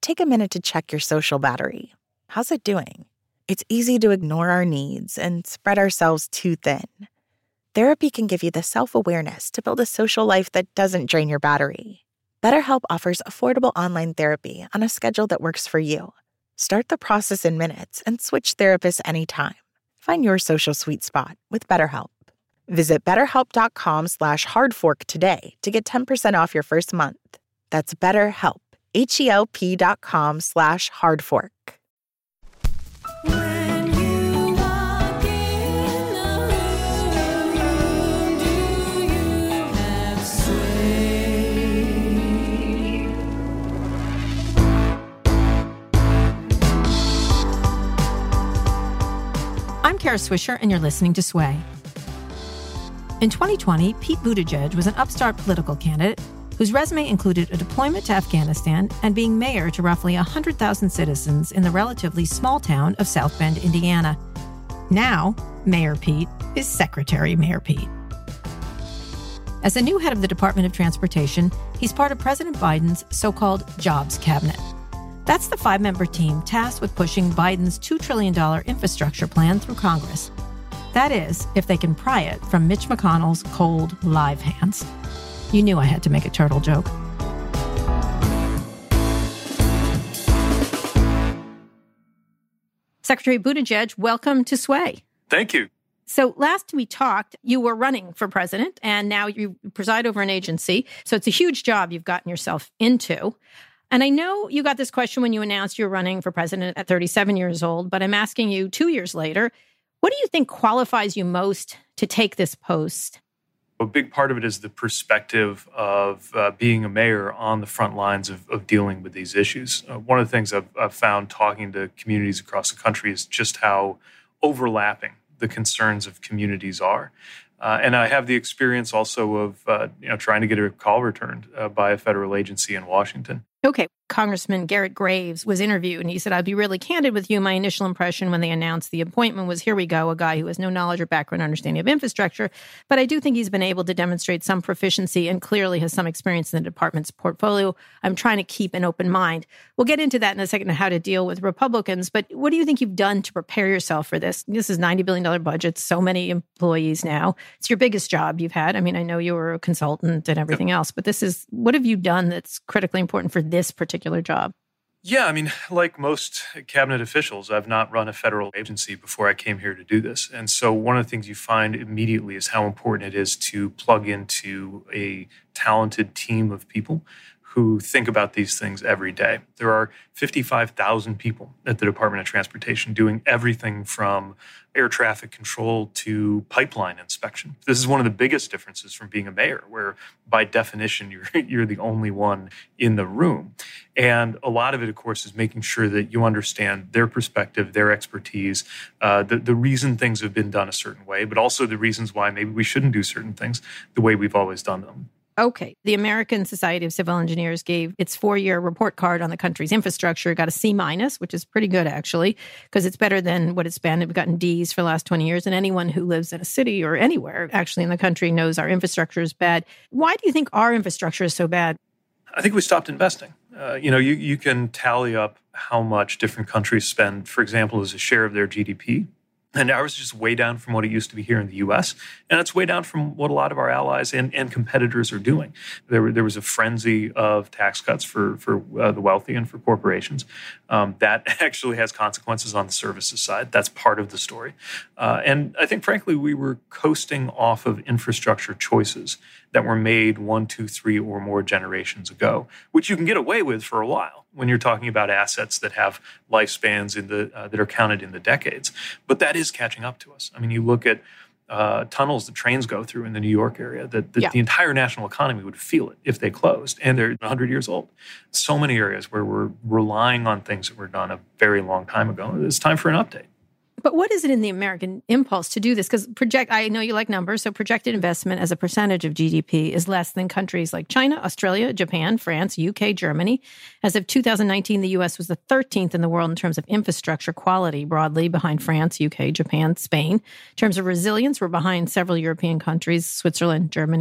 take a minute to check your social battery. How's it doing? It's easy to ignore our needs and spread ourselves too thin. Therapy can give you the self-awareness to build a social life that doesn't drain your battery. BetterHelp offers affordable online therapy on a schedule that works for you. Start the process in minutes and switch therapists anytime. Find your social sweet spot with BetterHelp. Visit betterhelp.com/hardfork today to get 10% off your first month. That's BetterHelp, HELP.com/hardfork. I'm Kara Swisher, and you're listening to Sway. In 2020, Pete Buttigieg was an upstart political candidate whose resume included a deployment to Afghanistan and being mayor to roughly 100,000 citizens in the relatively small town of South Bend, Indiana. Now, Mayor Pete is Secretary Mayor Pete. As the new head of the Department of Transportation, he's part of President Biden's so-called Jobs Cabinet. That's the 5-member team tasked with pushing Biden's $2 trillion infrastructure plan through Congress. That is, if they can pry it from Mitch McConnell's cold, live hands. You knew I had to make a turtle joke. Secretary Buttigieg, welcome to Sway. Thank you. So last we talked, you were running for president, and now you preside over an agency. So it's a huge job you've gotten yourself into. And I know you got this question when you announced you were running for president at 37 years old, but I'm asking you 2 years later, what do you think qualifies you most to take this post? A big part of it is the perspective of being a mayor on the front lines of dealing with these issues. One of the things I've found talking to communities across the country is just how overlapping the concerns of communities are. And I have the experience also of trying to get a call returned by a federal agency in Washington. Okay. Congressman Garrett Graves was interviewed, and he said, I'd be really candid with you. My initial impression when they announced the appointment was, here we go, a guy who has no knowledge or background understanding of infrastructure. But I do think he's been able to demonstrate some proficiency and clearly has some experience in the department's portfolio. I'm trying to keep an open mind. We'll get into that in a second, how to deal with Republicans. But what do you think you've done to prepare yourself for this? This is $90 billion budget, so many employees now. It's your biggest job you've had. I mean, I know you were a consultant and everything else, but what have you done that's critically important for this particular job? Yeah, I mean, like most cabinet officials, I've not run a federal agency before I came here to do this. And so one of the things you find immediately is how important it is to plug into a talented team of people who think about these things every day. There are 55,000 people at the Department of Transportation doing everything from air traffic control to pipeline inspection. This is one of the biggest differences from being a mayor, where by definition, you're the only one in the room. And a lot of it, of course, is making sure that you understand their perspective, their expertise, the reason things have been done a certain way, but also the reasons why maybe we shouldn't do certain things the way we've always done them. Okay. The American Society of Civil Engineers gave its 4-year report card on the country's infrastructure. It got a C-, which is pretty good, actually, because it's better than what it's been. We've gotten Ds for the last 20 years. And anyone who lives in a city or anywhere actually in the country knows our infrastructure is bad. Why do you think our infrastructure is so bad? I think we stopped investing. You can tally up how much different countries spend, for example, as a share of their GDP. And ours is just way down from what it used to be here in the U.S. And it's way down from what a lot of our allies and competitors are doing. There was a frenzy of tax cuts for the wealthy and for corporations. That actually has consequences on the services side. That's part of the story. And I think, frankly, we were coasting off of infrastructure choices that were made 1, 2, 3, or more generations ago, which you can get away with for a while when you're talking about assets that have lifespans that are counted in the decades. But that is catching up to us. I mean, you look at tunnels that trains go through in the New York area, the entire national economy would feel it if they closed, and they're 100 years old. So many areas where we're relying on things that were done a very long time ago. It's time for an update. But what is it in the American impulse to do this? Because I know you like numbers, so projected investment as a percentage of GDP is less than countries like China, Australia, Japan, France, UK, Germany. As of 2019, the U.S. was the 13th in the world in terms of infrastructure quality, broadly behind France, UK, Japan, Spain. In terms of resilience, we're behind several European countries, Switzerland, Germany,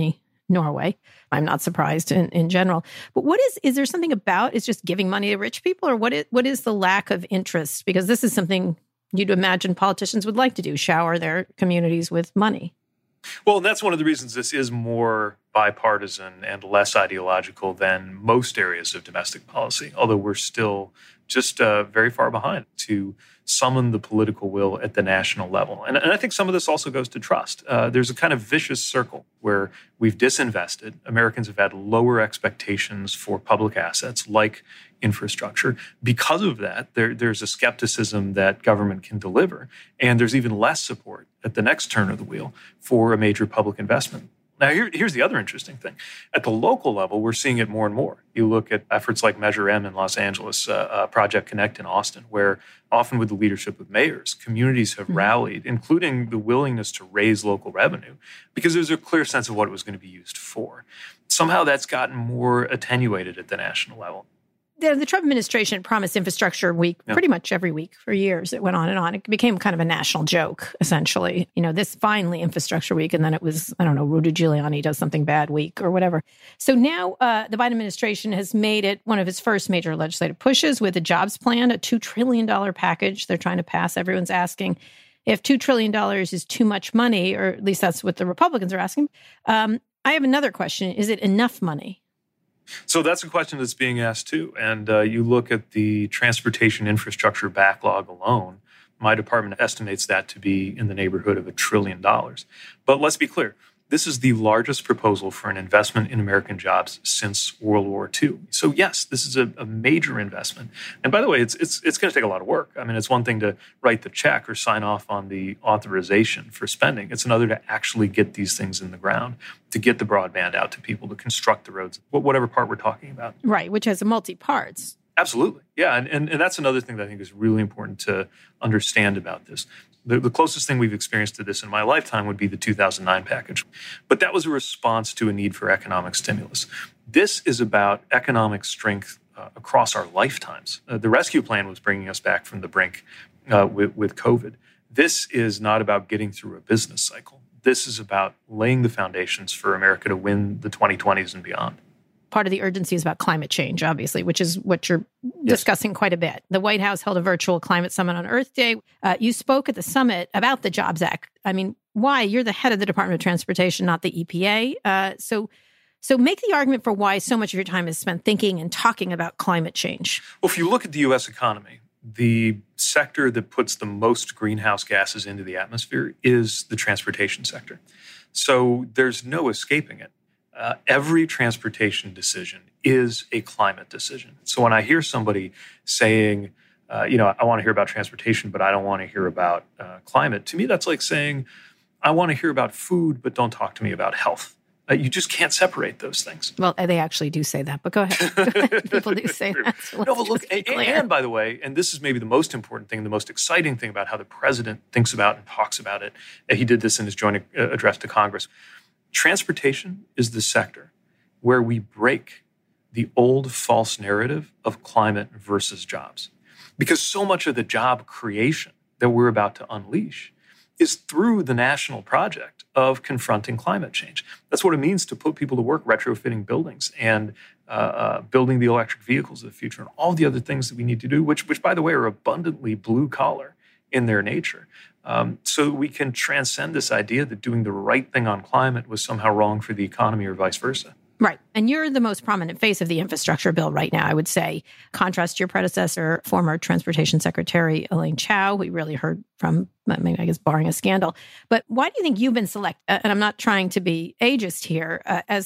Norway. I'm not surprised in general. But is there something about it's just giving money to rich people, or what is the lack of interest? Because this is something you'd imagine politicians would like to do, shower their communities with money. Well, that's one of the reasons this is more bipartisan and less ideological than most areas of domestic policy, although we're still just very far behind to summon the political will at the national level. And I think some of this also goes to trust. There's a kind of vicious circle where we've disinvested. Americans have had lower expectations for public assets like infrastructure. Because of that, there's a skepticism that government can deliver. And there's even less support at the next turn of the wheel for a major public investment. Now, here's the other interesting thing. At the local level, we're seeing it more and more. You look at efforts like Measure M in Los Angeles, Project Connect in Austin, where often with the leadership of mayors, communities have rallied, including the willingness to raise local revenue, because there's a clear sense of what it was going to be used for. Somehow that's gotten more attenuated at the national level. The Trump administration promised infrastructure week pretty much every week for years. It went on and on. It became kind of a national joke, essentially. This finally infrastructure week, and then it was, I don't know, Rudy Giuliani does something bad week or whatever. So now the Biden administration has made it one of its first major legislative pushes with a jobs plan, a $2 trillion package they're trying to pass. Everyone's asking if $2 trillion is too much money, or at least that's what the Republicans are asking. I have another question. Is it enough money? So that's a question that's being asked too. And you look at the transportation infrastructure backlog alone, my department estimates that to be in the neighborhood of $1 trillion. But let's be clear, this is the largest proposal for an investment in American jobs since World War II. So yes, this is a major investment. And by the way, it's going to take a lot of work. I mean, it's one thing to write the check or sign off on the authorization for spending. It's another to actually get these things in the ground, to get the broadband out to people, to construct the roads, whatever part we're talking about. Right, which has multi-parts. Absolutely. Yeah, and that's another thing that I think is really important to understand about this. The closest thing we've experienced to this in my lifetime would be the 2009 package. But that was a response to a need for economic stimulus. This is about economic strength across our lifetimes. The rescue plan was bringing us back from the brink with COVID. This is not about getting through a business cycle. This is about laying the foundations for America to win the 2020s and beyond. Part of the urgency is about climate change, obviously, which is what you're discussing quite a bit. The White House held a virtual climate summit on Earth Day. You spoke at the summit about the Jobs Act. I mean, why? You're the head of the Department of Transportation, not the EPA. So make the argument for why so much of your time is spent thinking and talking about climate change. Well, if you look at the U.S. economy, the sector that puts the most greenhouse gases into the atmosphere is the transportation sector. So there's no escaping it. Every transportation decision is a climate decision. So when I hear somebody saying, I want to hear about transportation, but I don't want to hear about climate, to me, that's like saying, I want to hear about food, but don't talk to me about health. You just can't separate those things. Well, they actually do say that, but go ahead. People do say that. So no, but look, and by the way, and this is maybe the most important thing, the most exciting thing about how the president thinks about and talks about it. He did this in his joint address to Congress. Transportation is the sector where we break the old false narrative of climate versus jobs. Because so much of the job creation that we're about to unleash is through the national project of confronting climate change. That's what it means to put people to work retrofitting buildings and building the electric vehicles of the future and all the other things that we need to do, which by the way, are abundantly blue collar in their nature. So we can transcend this idea that doing the right thing on climate was somehow wrong for the economy or vice versa. Right. And you're the most prominent face of the infrastructure bill right now, I would say. Contrast to your predecessor, former Transportation Secretary Elaine Chao, we really heard from, I guess, barring a scandal. But why do you think you've been selected? And I'm not trying to be ageist here,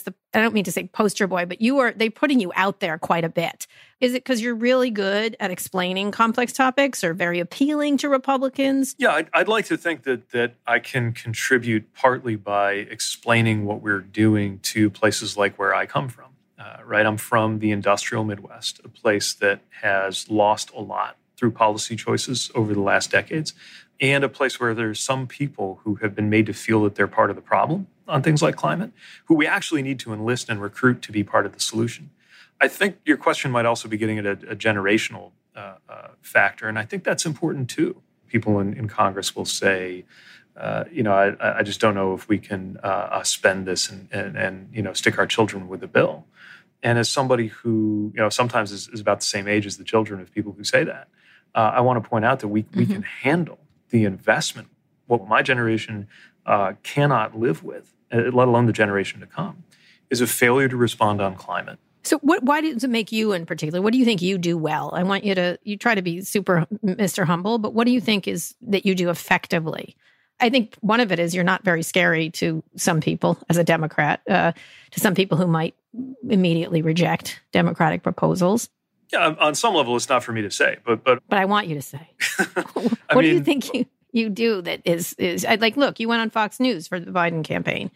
I don't mean to say poster boy, but they're putting you out there quite a bit. Is it because you're really good at explaining complex topics or very appealing to Republicans? Yeah, I'd like to think that I can contribute partly by explaining what we're doing to places like where I come from, right? I'm from the industrial Midwest, a place that has lost a lot through policy choices over the last decades, and a place where there's some people who have been made to feel that they're part of the problem on things like climate, who we actually need to enlist and recruit to be part of the solution. I think your question might also be getting at a generational factor, and I think that's important too. People in Congress will say, I just don't know if we can spend this and stick our children with the bill. And as somebody who sometimes is about the same age as the children of people who say that, I want to point out that we can handle the investment. What my generation cannot live with, let alone the generation to come, is a failure to respond on climate. So why does it make you in particular? What do you think you do well? I want you try to be super Mr. Humble, but what do you think is that you do effectively? I think one of it is you're not very scary to some people as a Democrat, to some people who might immediately reject Democratic proposals. Yeah, on some level, it's not for me to say, but I want you to say. What do you think you do that is like? Look, you went on Fox News for the Biden campaign.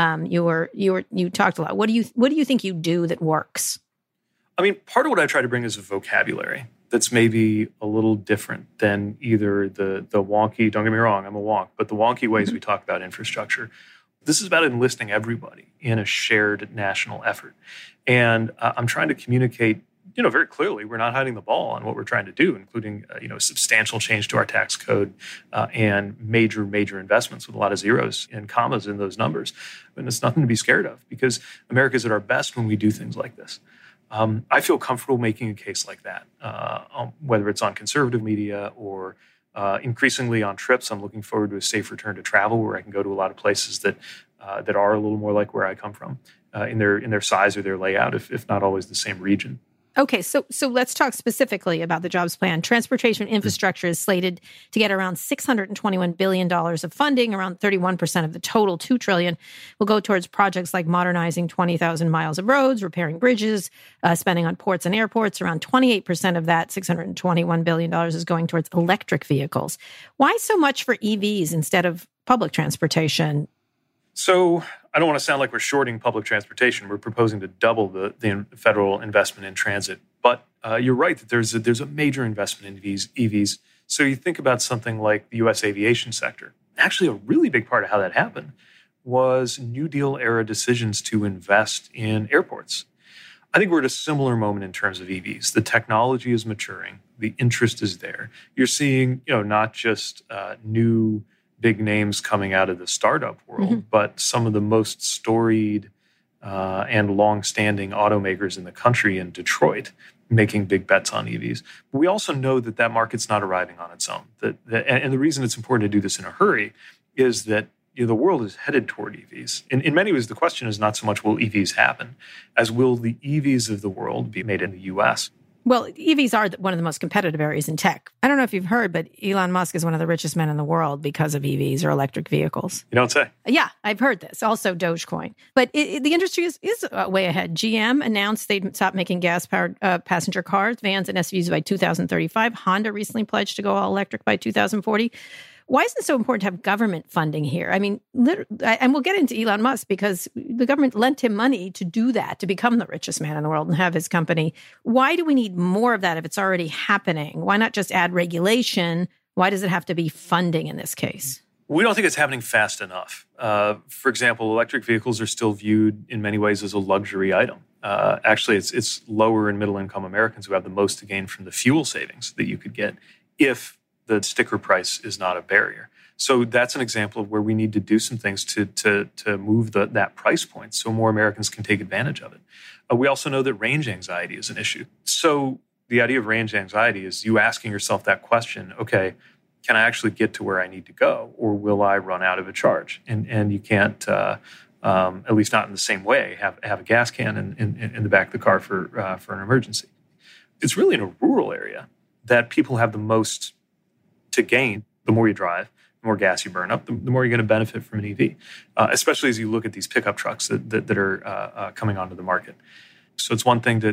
You talked a lot. What do you think you do that works? I mean, part of what I try to bring is a vocabulary that's maybe a little different than either the wonky. Don't get me wrong, I'm a wonk, but the wonky ways we talk about infrastructure. This is about enlisting everybody in a shared national effort, and I'm trying to communicate. Very clearly, we're not hiding the ball on what we're trying to do, including, substantial change to our tax code and major investments with a lot of zeros and commas in those numbers. And it's nothing to be scared of because America's at our best when we do things like this. I feel comfortable making a case like that, whether it's on conservative media or increasingly on trips. I'm looking forward to a safe return to travel where I can go to a lot of places that are a little more like where I come from in their size or their layout, if not always the same region. Okay, so let's talk specifically about the jobs plan. Transportation infrastructure is slated to get around $621 billion of funding. Around 31% of the total, $2 trillion, will go towards projects like modernizing 20,000 miles of roads, repairing bridges, spending on ports and airports. Around 28% of that $621 billion is going towards electric vehicles. Why so much for EVs instead of public transportation? So I don't want to sound like we're shorting public transportation. We're proposing to double the federal investment in transit. But you're right that there's a major investment in EVs. So you think about something like the U.S. aviation sector. Actually, a really big part of how that happened was New Deal era decisions to invest in airports. I think we're at a similar moment in terms of EVs. The technology is maturing. The interest is there. You're seeing, not just new big names coming out of the startup world, but some of the most storied and long-standing automakers in the country in Detroit making big bets on EVs. But we also know that market's not arriving on its own. And the reason it's important to do this in a hurry is that the world is headed toward EVs. In many ways, the question is not so much will EVs happen as will the EVs of the world be made in the U.S. Well, EVs are one of the most competitive areas in tech. I don't know if you've heard, but Elon Musk is one of the richest men in the world because of EVs or electric vehicles. You don't say? Yeah, I've heard this. Also Dogecoin. But the industry is way ahead. GM announced they'd stop making gas-powered passenger cars, vans, and SUVs by 2035. Honda recently pledged to go all electric by 2040. Why is it so important to have government funding here? I mean, and we'll get into Elon Musk because the government lent him money to do that, to become the richest man in the world and have his company. Why do we need more of that if it's already happening? Why not just add regulation? Why does it have to be funding in this case? We don't think it's happening fast enough. For example, electric vehicles are still viewed in many ways as a luxury item. Actually, it's lower and middle-income Americans who have the most to gain from the fuel savings that you could get if the sticker price is not a barrier. So that's an example of where we need to do some things to move that price point so more Americans can take advantage of it. We also know that range anxiety is an issue. So the idea of range anxiety is you asking yourself that question, okay, can I actually get to where I need to go, or will I run out of a charge? And you can't, at least not in the same way, have a gas can in the back of the car for an emergency. It's really in a rural area that people have the most to gain. The more you drive, the more gas you burn up, the more you're going to benefit from an EV, especially as you look at these pickup trucks that are coming onto the market. So it's one thing to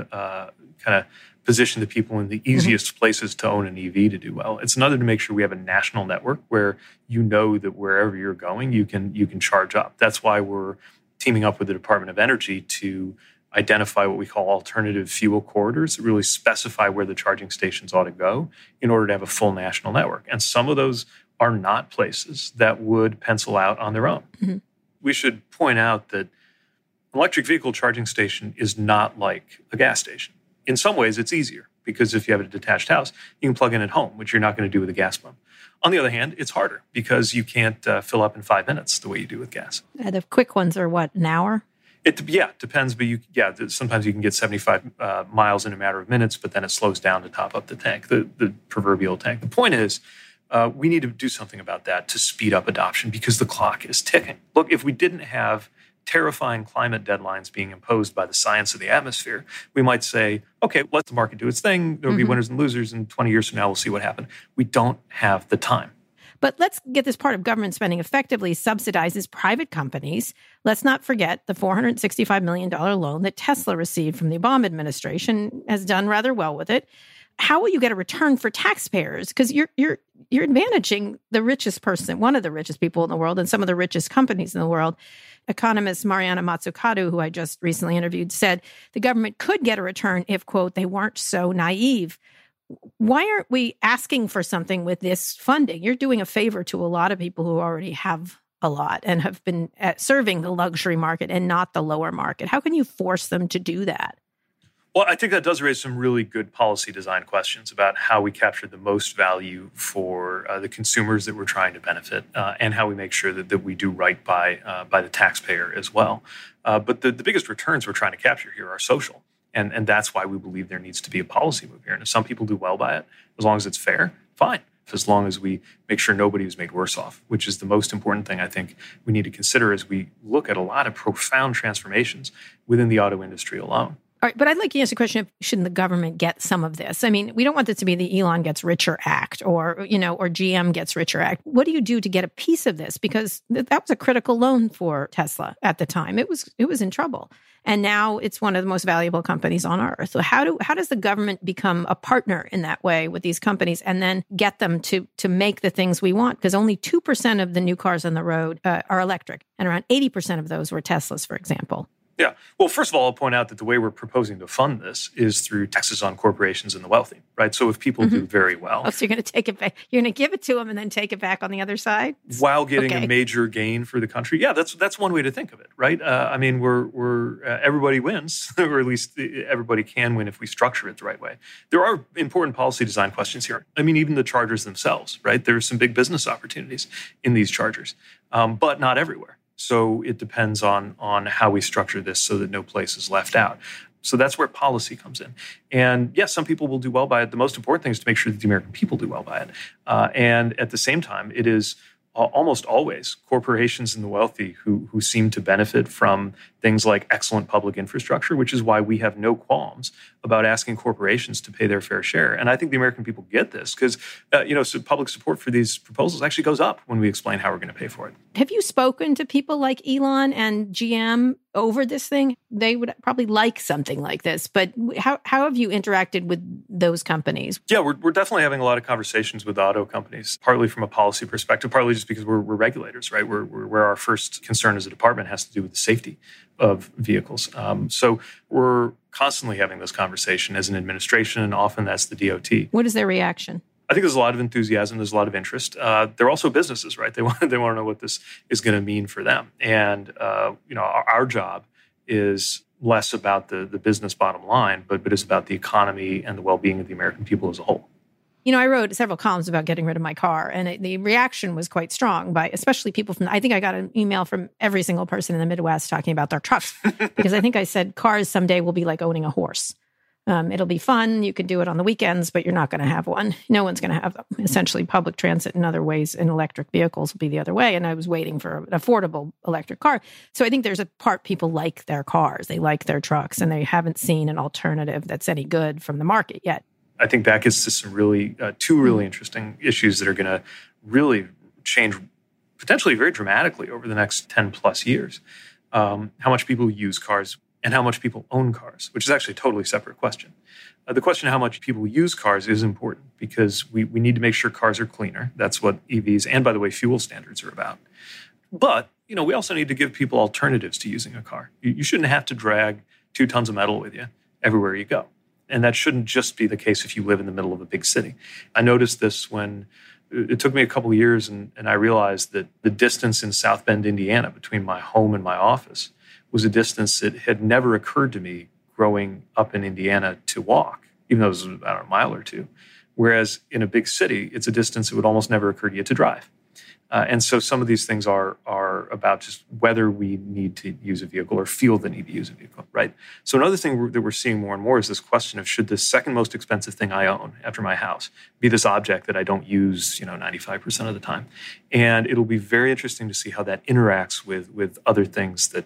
kind of position the people in the easiest places to own an EV to do well. It's another to make sure we have a national network where that wherever you're going, you can charge up. That's why we're teaming up with the Department of Energy to identify what we call alternative fuel corridors that really specify where the charging stations ought to go in order to have a full national network. And some of those are not places that would pencil out on their own. Mm-hmm. We should point out that an electric vehicle charging station is not like a gas station. In some ways, it's easier. because if you have a detached house, you can plug in at home, which you're not going to do with a gas pump. On the other hand, it's harder because you can't fill up in 5 minutes the way you do with gas. The quick ones are what, an hour? It depends, but sometimes you can get 75 miles in a matter of minutes, but then it slows down to top up the tank, the proverbial tank. The point is, we need to do something about that to speed up adoption because the clock is ticking. Look, if we didn't have terrifying climate deadlines being imposed by the science of the atmosphere, we might say, okay, let the market do its thing. There'll be winners and losers, and 20 years from now, we'll see what happened. We don't have the time. But let's get this part of government spending effectively subsidizes private companies. Let's not forget the $465 million loan that Tesla received from the Obama administration has done rather well with it. How will you get a return for taxpayers? Because you're advantaging the richest person, one of the richest people in the world, and some of the richest companies in the world. Economist Mariana Mazzucato, who I just recently interviewed, said the government could get a return if, quote, they weren't so naive. Why aren't we asking for something with this funding? You're doing a favor to a lot of people who already have a lot and have been serving the luxury market and not the lower market. How can you force them to do that? Well, I think that does raise some really good policy design questions about how we capture the most value for the consumers that we're trying to benefit and how we make sure that we do right by the taxpayer as well. But the biggest returns we're trying to capture here are social. And that's why we believe there needs to be a policy move here. And if some people do well by it, as long as it's fair, fine. As long as we make sure nobody is made worse off, which is the most important thing I think we need to consider as we look at a lot of profound transformations within the auto industry alone. All right, but I'd like to ask the question, shouldn't the government get some of this? I mean, we don't want this to be the Elon Gets Richer Act or GM Gets Richer Act. What do you do to get a piece of this? Because that was a critical loan for Tesla at the time. It was in trouble. And now it's one of the most valuable companies on earth. So how does the government become a partner in that way with these companies and then get them to make the things we want? Because only 2% of the new cars on the road are electric. And around 80% of those were Teslas, for example. Yeah. Well, first of all, I'll point out that the way we're proposing to fund this is through taxes on corporations and the wealthy, right? So if people do very well. Oh, so you're going to take it back. You're going to give it to them and then take it back on the other side? While getting a major gain for the country. Yeah, that's one way to think of it, right? I mean, we're everybody wins, or at least everybody can win if we structure it the right way. There are important policy design questions here. I mean, even the chargers themselves, right? There's some big business opportunities in these chargers, but not everywhere. So it depends on how we structure this so that no place is left out. So that's where policy comes in. And yes, some people will do well by it. The most important thing is to make sure that the American people do well by it. And at the same time, it is almost always corporations and the wealthy who seem to benefit from things like excellent public infrastructure, which is why we have no qualms about asking corporations to pay their fair share. And I think the American people get this because, so public support for these proposals actually goes up when we explain how we're going to pay for it. Have you spoken to people like Elon and GM over this thing? They would probably like something like this, but how have you interacted with those companies? Yeah, we're definitely having a lot of conversations with auto companies, partly from a policy perspective, partly just because we're regulators, right? Where our first concern as a department has to do with the safety of vehicles. So we're constantly having this conversation as an administration, and often that's the DOT. What is their reaction? I think there's a lot of enthusiasm. There's a lot of interest. They're also businesses, right? They want to know what this is going to mean for them. And our job is less about the business bottom line, but it's about the economy and the well-being of the American people as a whole. I wrote several columns about getting rid of my car, and the reaction was quite strong by especially people I think I got an email from every single person in the Midwest talking about their trucks, because I think I said cars someday will be like owning a horse. It'll be fun. You can do it on the weekends, but you're not going to have one. No one's going to have them. Essentially, public transit in other ways and electric vehicles will be the other way. And I was waiting for an affordable electric car. So I think there's a part people like their cars. They like their trucks, and they haven't seen an alternative that's any good from the market yet. I think that gets to some two really interesting issues that are going to really change potentially very dramatically over the next 10 plus years. How much people use cars and how much people own cars, which is actually a totally separate question. The question of how much people use cars is important because we need to make sure cars are cleaner. That's what EVs and, by the way, fuel standards are about. But, we also need to give people alternatives to using a car. You shouldn't have to drag 2 tons of metal with you everywhere you go. And that shouldn't just be the case if you live in the middle of a big city. I noticed this when it took me a couple of years and I realized that the distance in South Bend, Indiana, between my home and my office was a distance that had never occurred to me growing up in Indiana to walk. even though it was about a mile or two. Whereas in a big city, it's a distance it would almost never occur to you to drive. And so some of these things are about just whether we need to use a vehicle or feel the need to use a vehicle, right? So another thing that we're seeing more and more is this question of, should the second most expensive thing I own after my house be this object that I don't use 95% of the time? And it'll be very interesting to see how that interacts with other things that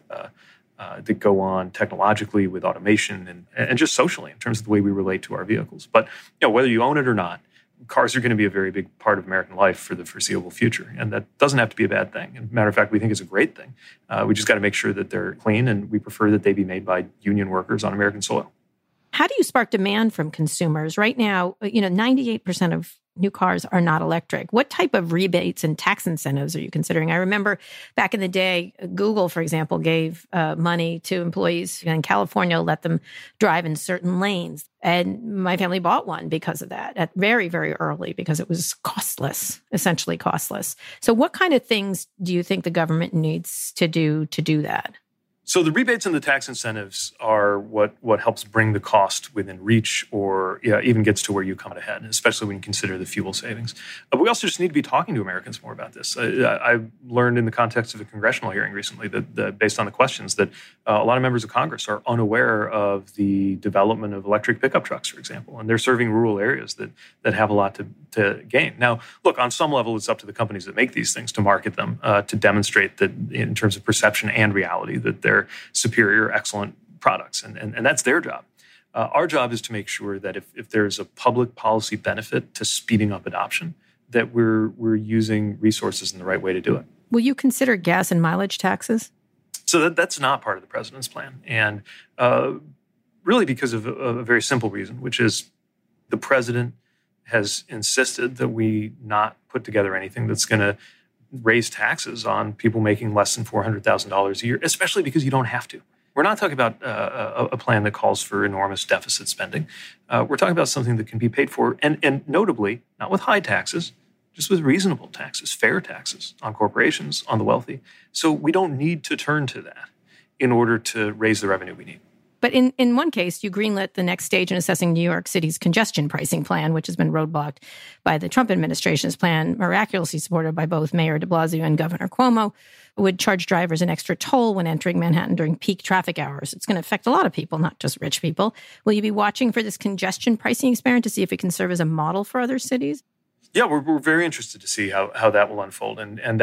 go on technologically, with automation and just socially in terms of the way we relate to our vehicles. But whether you own it or not, cars are going to be a very big part of American life for the foreseeable future. And that doesn't have to be a bad thing. As a matter of fact, we think it's a great thing. We just got to make sure that they're clean, and we prefer that they be made by union workers on American soil. How do you spark demand from consumers? Right now, 98% of new cars are not electric. What type of rebates and tax incentives are you considering? I remember back in the day, Google, for example, gave money to employees in California, let them drive in certain lanes. And my family bought one because of that at very, very early, because it was costless, essentially costless. So what kind of things do you think the government needs to do that? So the rebates and the tax incentives are what helps bring the cost within reach, or even gets to where you come out ahead, especially when you consider the fuel savings. But we also just need to be talking to Americans more about this. I learned in the context of a congressional hearing recently that based on the questions, that a lot of members of Congress are unaware of the development of electric pickup trucks, for example, and they're serving rural areas that have a lot to gain. Now, look, on some level, it's up to the companies that make these things to market them, to demonstrate that in terms of perception and reality that they're superior, excellent products. And that's their job. Our job is to make sure that if there's a public policy benefit to speeding up adoption, that we're using resources in the right way to do it. Will you consider gas and mileage taxes? So that's not part of the president's plan. And really because of a very simple reason, which is the president has insisted that we not put together anything that's going to raise taxes on people making less than $400,000 a year, especially because you don't have to. We're not talking about a plan that calls for enormous deficit spending. We're talking about something that can be paid for, and notably, not with high taxes, just with reasonable taxes, fair taxes on corporations, on the wealthy. So we don't need to turn to that in order to raise the revenue we need. But in one case, you greenlit the next stage in assessing New York City's congestion pricing plan, which has been roadblocked by the Trump administration's plan, miraculously supported by both Mayor de Blasio and Governor Cuomo, would charge drivers an extra toll when entering Manhattan during peak traffic hours. It's going to affect a lot of people, not just rich people. Will you be watching for this congestion pricing experiment to see if it can serve as a model for other cities? Yeah, we're very interested to see how that will unfold. And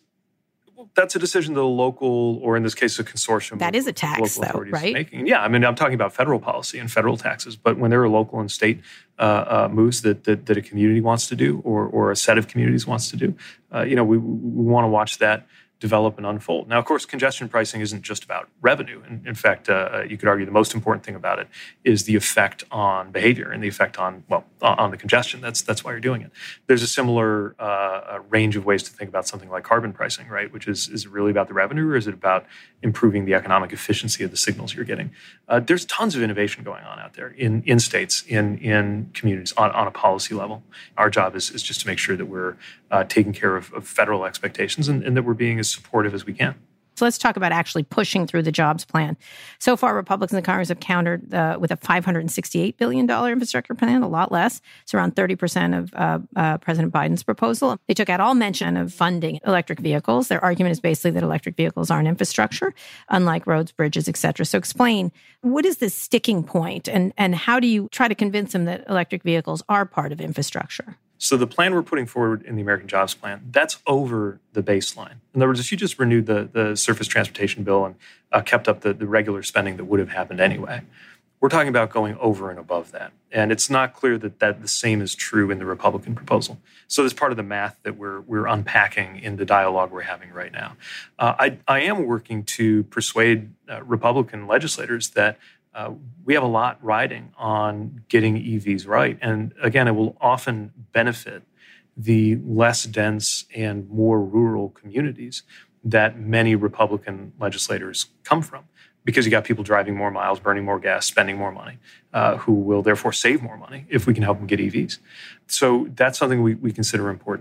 that's a decision that a local, or in this case, a consortium. That is a tax, though, right? Making. Yeah, I mean, I'm talking about federal policy and federal taxes. But when there are local and state moves that a community wants to do, or a set of communities wants to do, we want to watch that develop and unfold. Now, of course, congestion pricing isn't just about revenue. In fact, you could argue the most important thing about it is the effect on behavior and the effect on the congestion. That's why you're doing it. There's a similar range of ways to think about something like carbon pricing, right? Which is it really about the revenue, or is it about improving the economic efficiency of the signals you're getting? There's tons of innovation going on out there in states, in communities on a policy level. Our job is just to make sure that we're taking care of federal expectations and that we're being as supportive as we can. So let's talk about actually pushing through the jobs plan. So far, Republicans in Congress have countered with a $568 billion infrastructure plan, a lot less. It's around 30% of President Biden's proposal. They took out all mention of funding electric vehicles. Their argument is basically that electric vehicles aren't infrastructure, unlike roads, bridges, et cetera. So explain, what is the sticking point, and how do you try to convince them that electric vehicles are part of infrastructure? So the plan we're putting forward in the American Jobs Plan, that's over the baseline. In other words, if you just renewed the surface transportation bill and kept up the regular spending that would have happened anyway, we're talking about going over and above that. And it's not clear that the same is true in the Republican proposal. So that's part of the math that we're unpacking in the dialogue we're having right now. I am working to persuade Republican legislators that we have a lot riding on getting EVs right. And again, it will often benefit the less dense and more rural communities that many Republican legislators come from, because you got people driving more miles, burning more gas, spending more money, who will therefore save more money if we can help them get EVs. So that's something we consider important.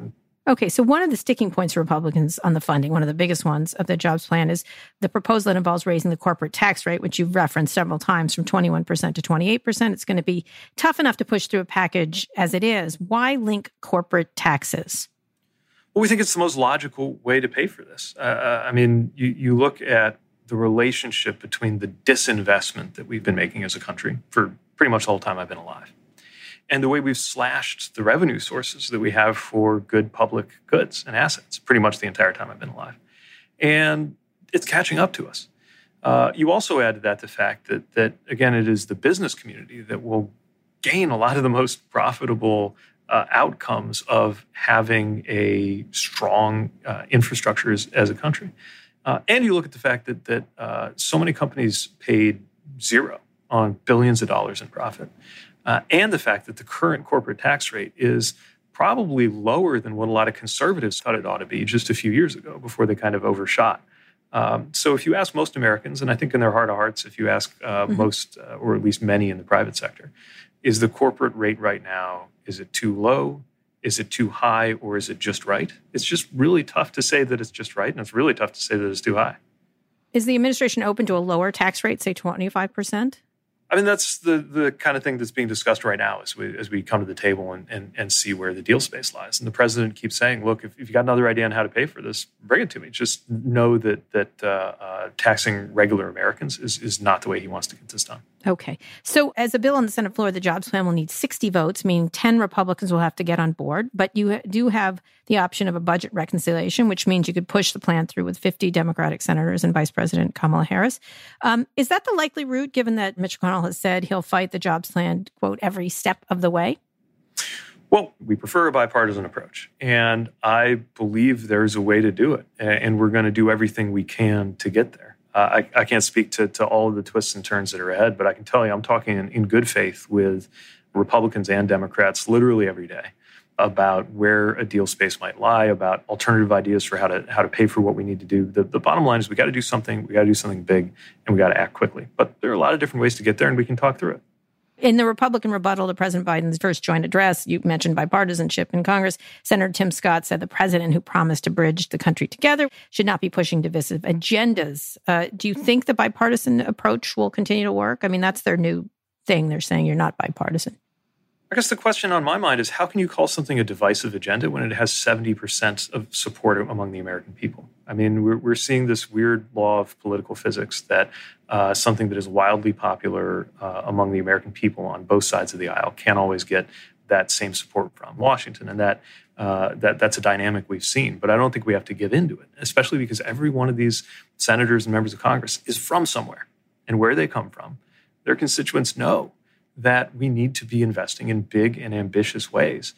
Okay, so one of the sticking points for Republicans on the funding, one of the biggest ones of the jobs plan, is the proposal that involves raising the corporate tax rate, which you've referenced several times, from 21% to 28%. It's going to be tough enough to push through a package as it is. Why link corporate taxes? Well, we think it's the most logical way to pay for this. You look at the relationship between the disinvestment that we've been making as a country for pretty much the whole time I've been alive, and the way we've slashed the revenue sources that we have for good public goods and assets pretty much the entire time I've been alive. And it's catching up to us. You also add to that the fact that again, it is the business community that will gain a lot of the most profitable outcomes of having a strong infrastructure as a country. And you look at the fact that so many companies paid zero on billions of dollars in profit. And the fact that the current corporate tax rate is probably lower than what a lot of conservatives thought it ought to be just a few years ago before they kind of overshot. So if you ask most Americans, and I think in their heart of hearts, if you ask most, or at least many in the private sector, is the corporate rate right now, is it too low? Is it too high? Or is it just right? It's just really tough to say that it's just right, and it's really tough to say that it's too high. Is the administration open to a lower tax rate, say 25%? I mean, that's the kind of thing that's being discussed right now as we come to the table and see where the deal space lies. And the president keeps saying, look, if you've got another idea on how to pay for this, bring it to me. Just know that taxing regular Americans is not the way he wants to get this done. Okay. So as a bill on the Senate floor, the jobs plan will need 60 votes, meaning 10 Republicans will have to get on board. But you do have the option of a budget reconciliation, which means you could push the plan through with 50 Democratic senators and Vice President Kamala Harris. Is that the likely route, given that Mitch McConnell has said he'll fight the jobs plan, quote, every step of the way? Well, we prefer a bipartisan approach, and I believe there's a way to do it, and we're going to do everything we can to get there. I can't speak to all of the twists and turns that are ahead, but I can tell you I'm talking in good faith with Republicans and Democrats literally every day about where a deal space might lie, about alternative ideas for how to pay for what we need to do. The bottom line is we got to do something big, and we got to act quickly. But there are a lot of different ways to get there, and we can talk through it. In the Republican rebuttal to President Biden's first joint address, you mentioned bipartisanship in Congress. Senator Tim Scott said the president, who promised to bridge the country together, should not be pushing divisive agendas. Do you think the bipartisan approach will continue to work? I mean, that's their new thing. They're saying you're not bipartisan. I guess the question on my mind is, how can you call something a divisive agenda when it has 70% of support among the American people? I mean, we're seeing this weird law of political physics that something that is wildly popular among the American people on both sides of the aisle can't always get that same support from Washington. And that's a dynamic we've seen. But I don't think we have to give into it, especially because every one of these senators and members of Congress is from somewhere. And where they come from, their constituents know that we need to be investing in big and ambitious ways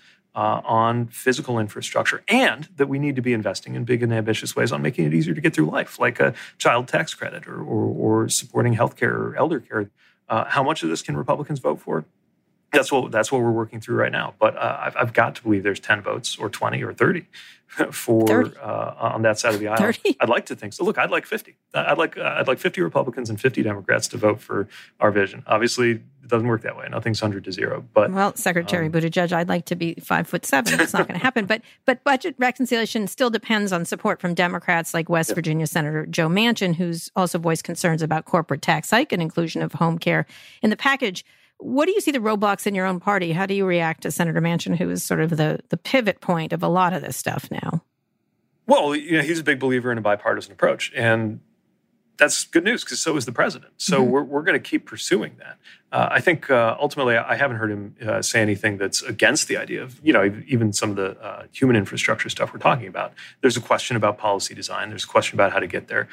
on physical infrastructure, and that we need to be investing in big and ambitious ways on making it easier to get through life, like a child tax credit or supporting healthcare or elder care. How much of this can Republicans vote for? That's what we're working through right now. But I've got to believe there's 10 votes or 20 or 30 for 30. On that side of the aisle. 30? I'd like to think so. Look, I'd like 50. I'd like 50 Republicans and 50 Democrats to vote for our vision. Obviously, it doesn't work that way. Nothing's 100-0. But well, Secretary Buttigieg, I'd like to be 5'7". It's not going to happen. But budget reconciliation still depends on support from Democrats like West Virginia Senator Joe Manchin, who's also voiced concerns about corporate tax hike and inclusion of home care in the package. What do you see the roadblocks in your own party? How do you react to Senator Manchin, who is sort of the pivot point of a lot of this stuff now? Well, he's a big believer in a bipartisan approach, and that's good news because so is the president. So we're going to keep pursuing that. I think ultimately I haven't heard him say anything that's against the idea of, even some of the human infrastructure stuff we're talking about. There's a question about policy design. There's a question about how to get there.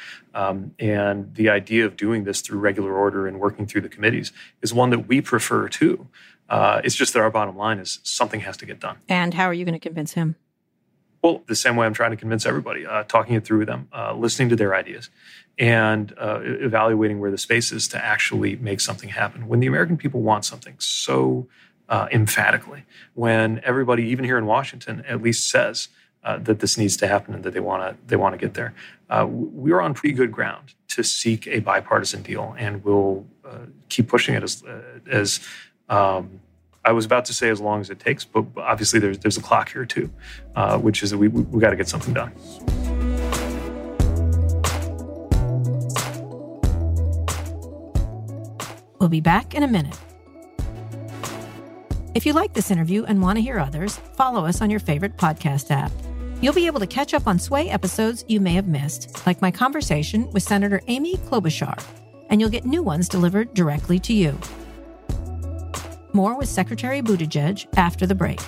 And the idea of doing this through regular order and working through the committees is one that we prefer too. It's just that our bottom line is something has to get done. And how are you going to convince him? Well, the same way I'm trying to convince everybody, talking it through with them, listening to their ideas, and evaluating where the space is to actually make something happen. When the American people want something so emphatically, when everybody, even here in Washington, at least says that this needs to happen and that they want to get there, we're on pretty good ground to seek a bipartisan deal, and we'll keep pushing it as I was about to say as long as it takes, but obviously there's a clock here too, which is that we got to get something done. We'll be back in a minute. If you like this interview and want to hear others, follow us on your favorite podcast app. You'll be able to catch up on Sway episodes you may have missed, like my conversation with Senator Amy Klobuchar, and you'll get new ones delivered directly to you. More with Secretary Buttigieg after the break.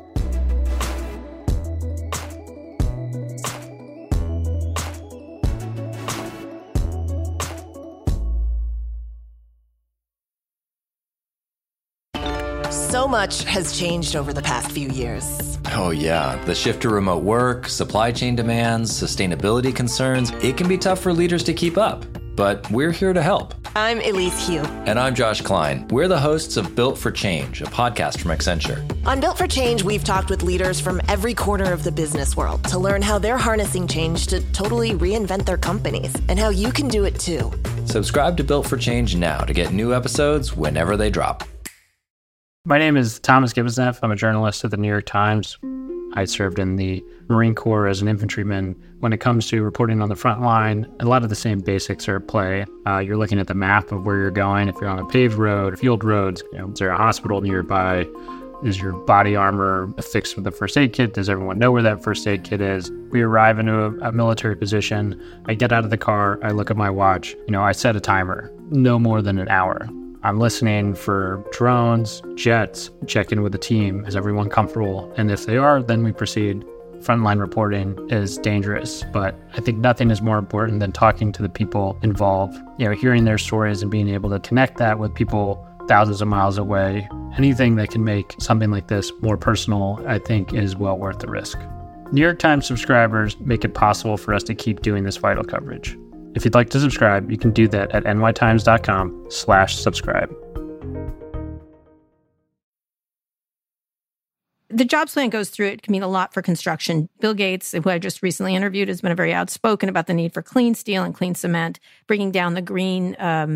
So much has changed over the past few years. Oh yeah, the shift to remote work, supply chain demands, sustainability concerns. It can be tough for leaders to keep up, but we're here to help. I'm Elise Hu. And I'm Josh Klein. We're the hosts of Built for Change, a podcast from Accenture. On Built for Change, we've talked with leaders from every corner of the business world to learn how they're harnessing change to totally reinvent their companies and how you can do it too. Subscribe to Built for Change now to get new episodes whenever they drop. My name is Thomas Gibbonsneff. I'm a journalist at the New York Times. I served in the Marine Corps as an infantryman. When it comes to reporting on the front line, a lot of the same basics are at play. You're looking at the map of where you're going. If you're on a paved road, field roads, is there a hospital nearby? Is your body armor affixed with a first aid kit? Does everyone know where that first aid kit is? We arrive into a military position. I get out of the car. I look at my watch. I set a timer, no more than an hour. I'm listening for drones, jets, check in with the team. Is everyone comfortable? And if they are, then we proceed. Frontline reporting is dangerous, but I think nothing is more important than talking to the people involved, hearing their stories and being able to connect that with people thousands of miles away. Anything that can make something like this more personal, I think, is well worth the risk. New York Times subscribers make it possible for us to keep doing this vital coverage. If you'd like to subscribe, you can do that at nytimes.com/subscribe. The jobs plan goes through, it can mean a lot for construction. Bill Gates, who I just recently interviewed, has been very outspoken about the need for clean steel and clean cement, bringing down the green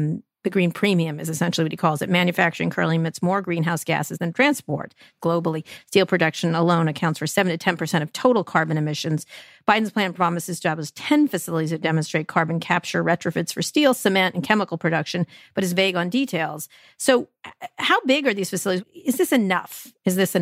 premium is essentially what he calls it. Manufacturing currently emits more greenhouse gases than transport globally. Steel production alone accounts for 7 to 10% of total carbon emissions. Biden's plan promises to establish 10 facilities that demonstrate carbon capture retrofits for steel, cement, and chemical production, but is vague on details. So how big are these facilities? Is this enough?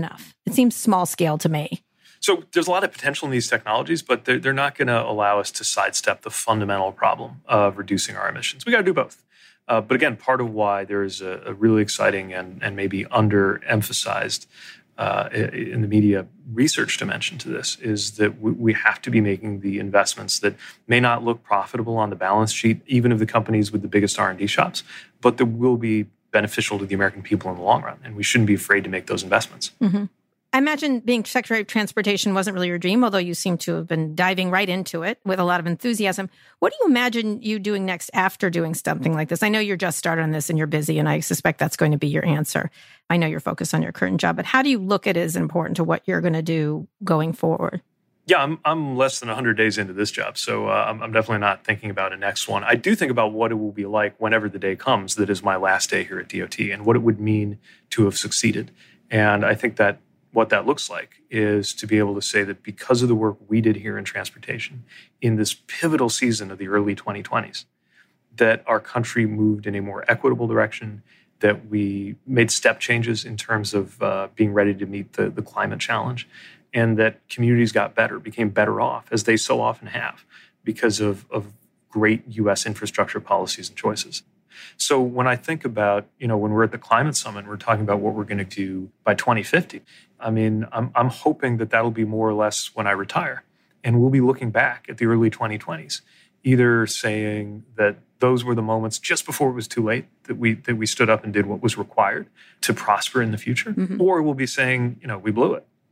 It seems small scale to me. So there's a lot of potential in these technologies, but they're not going to allow us to sidestep the fundamental problem of reducing our emissions. We got to do both. But again, part of why there's a really exciting and maybe underemphasized in the media research dimension to this is that we have to be making the investments that may not look profitable on the balance sheet, even of the companies with the biggest R&D shops, but that will be beneficial to the American people in the long run. And we shouldn't be afraid to make those investments. Mm-hmm. I imagine being Secretary of Transportation wasn't really your dream, although you seem to have been diving right into it with a lot of enthusiasm. What do you imagine you doing next after doing something like this? I know you're just started on this and you're busy, and I suspect that's going to be your answer. I know you're focused on your current job, but how do you look at it as important to what you're going to do going forward? Yeah, I'm less than 100 days into this job, so I'm definitely not thinking about a next one. I do think about what it will be like whenever the day comes that is my last day here at DOT and what it would mean to have succeeded. And I think that what that looks like is to be able to say that because of the work we did here in transportation in this pivotal season of the early 2020s, that our country moved in a more equitable direction, that we made step changes in terms of being ready to meet the climate challenge, and that communities got better, became better off, as they so often have, because of great U.S. infrastructure policies and choices. So when I think about, when we're at the climate summit, we're talking about what we're going to do by 2050. I mean, I'm hoping that that'll be more or less when I retire. And we'll be looking back at the early 2020s, either saying that those were the moments just before it was too late, that we stood up and did what was required to prosper in the future, or we'll be saying, we blew it.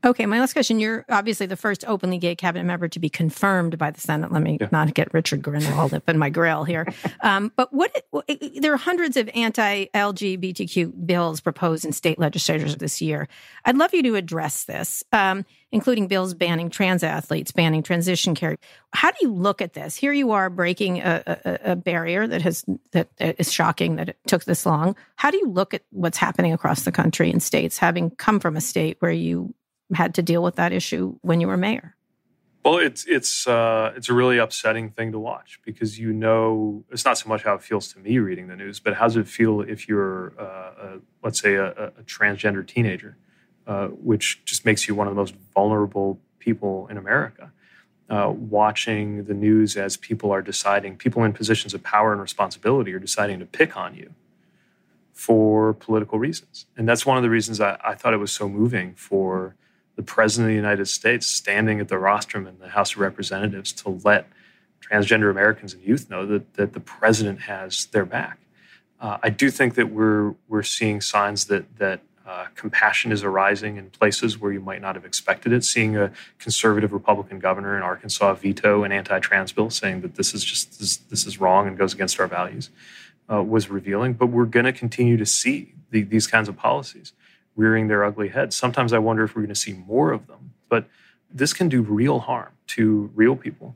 Okay, my last question. You're obviously the first openly gay cabinet member to be confirmed by the Senate. Let me not get Richard Grenell up in my grill here. But there are hundreds of anti-LGBTQ bills proposed in state legislatures this year. I'd love you to address this, including bills banning trans athletes, banning transition care. How do you look at this? Here you are breaking a barrier that is shocking that it took this long. How do you look at what's happening across the country in states, having come from a state where you had to deal with that issue when you were mayor? Well, it's a really upsetting thing to watch because it's not so much how it feels to me reading the news, but how does it feel if you're, let's say, a transgender teenager, which just makes you one of the most vulnerable people in America, watching the news as people in positions of power and responsibility are deciding to pick on you for political reasons. And that's one of the reasons I thought it was so moving for the President of the United States standing at the rostrum in the House of Representatives to let transgender Americans and youth know that the President has their back. I do think that we're seeing signs that compassion is arising in places where you might not have expected it. Seeing a conservative Republican governor in Arkansas veto an anti-trans bill saying that this is wrong and goes against our values was revealing. But we're going to continue to see these kinds of policies rearing their ugly heads. Sometimes I wonder if we're going to see more of them. But this can do real harm to real people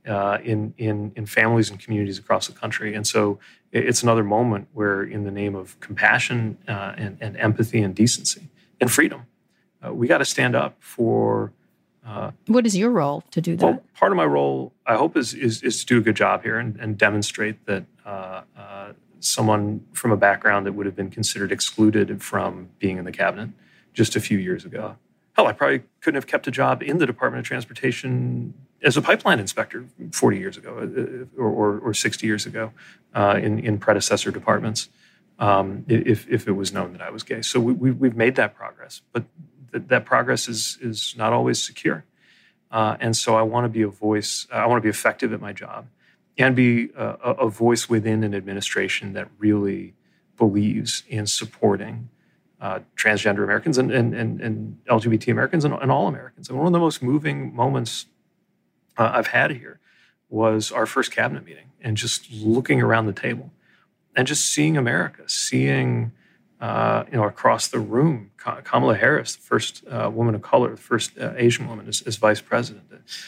in families and communities across the country. And so it's another moment where, in the name of compassion and empathy and decency and freedom, we got to stand up for. What is your role to do that? Well, part of my role, I hope, is to do a good job here and demonstrate that someone from a background that would have been considered excluded from being in the cabinet just a few years ago. Hell, I probably couldn't have kept a job in the Department of Transportation as a pipeline inspector 40 years ago or 60 years ago in predecessor departments if it was known that I was gay. So we've made that progress, but that progress is not always secure. And so I want to be a voice. I want to be effective at my job and be a voice within an administration that really believes in supporting transgender Americans and LGBT Americans and all Americans. And one of the most moving moments I've had here was our first cabinet meeting and just looking around the table and just seeing America, seeing across the room, Kamala Harris, the first woman of color, the first Asian woman as vice president,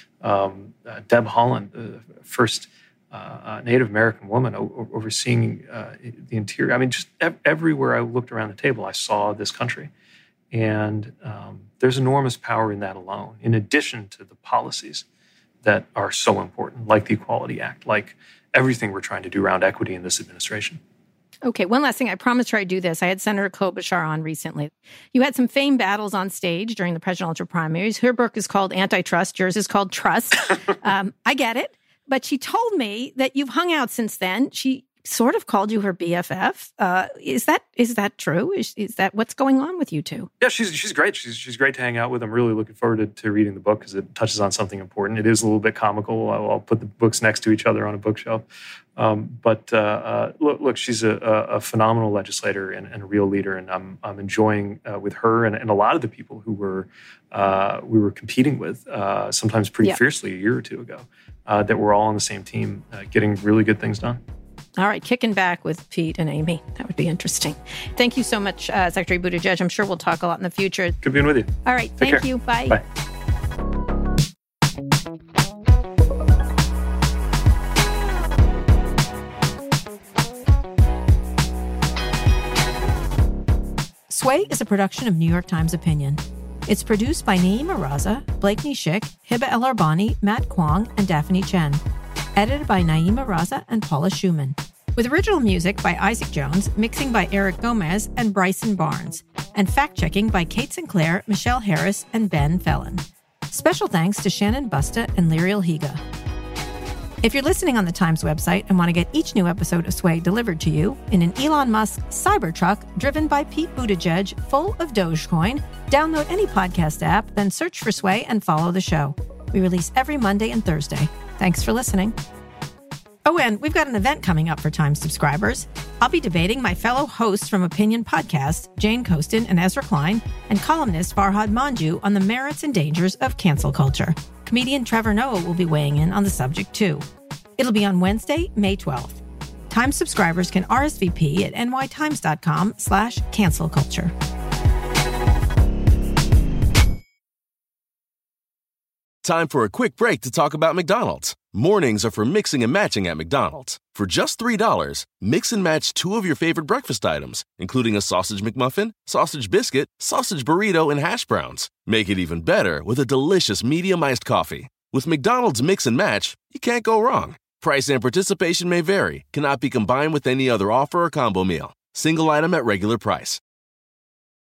Deb Haaland, the first Native American woman overseeing the interior. I mean, just everywhere I looked around the table, I saw this country. And there's enormous power in that alone, in addition to the policies that are so important, like the Equality Act, like everything we're trying to do around equity in this administration. Okay, one last thing. I promised her I'd do this. I had Senator Klobuchar on recently. You had some famed battles on stage during the presidential primaries. Her book is called Antitrust. Yours is called Trust. I get it. But she told me that you've hung out since then. She sort of called you her BFF. Is that true? Is that what's going on with you two? Yeah, she's great. She's great to hang out with. I'm really looking forward to reading the book because it touches on something important. It is a little bit comical. I'll put the books next to each other on a bookshelf. But look, she's a phenomenal legislator and a real leader, and I'm enjoying with her and a lot of the people who we were competing with, sometimes pretty fiercely a year or two ago, that we're all on the same team, getting really good things done. All right, kicking back with Pete and Amy. That would be interesting. Thank you so much, Secretary Buttigieg. I'm sure we'll talk a lot in the future. Good being with you. All right, thank you. Bye. Bye. Sway is a production of New York Times Opinion. It's produced by Naeema Raza, Blakeney Schick, Hiba El Arbani, Matt Kwong, and Daphne Chen. Edited by Naeema Raza and Paula Schumann. With original music by Isaac Jones, mixing by Eric Gomez and Bryson Barnes, and fact-checking by Kate Sinclair, Michelle Harris, and Ben Fellon. Special thanks to Shannon Busta and Lyriel Higa. If you're listening on the Times website and want to get each new episode of Sway delivered to you in an Elon Musk Cybertruck driven by Pete Buttigieg full of Dogecoin, download any podcast app, then search for Sway and follow the show. We release every Monday and Thursday. Thanks for listening. Oh, and we've got an event coming up for Time subscribers. I'll be debating my fellow hosts from Opinion Podcast, Jane Coaston and Ezra Klein, and columnist Farhad Manjoo on the merits and dangers of cancel culture. Comedian Trevor Noah will be weighing in on the subject, too. It'll be on Wednesday, May 12th. Time subscribers can RSVP at nytimes.com/cancelculture. Time for a quick break to talk about McDonald's. Mornings are for mixing and matching at McDonald's. For just $3, mix and match 2 of your favorite breakfast items, including a sausage McMuffin, sausage biscuit, sausage burrito, and hash browns. Make it even better with a delicious medium iced coffee. With McDonald's Mix and Match, you can't go wrong. Price and participation may vary, cannot be combined with any other offer or combo meal. Single item at regular price.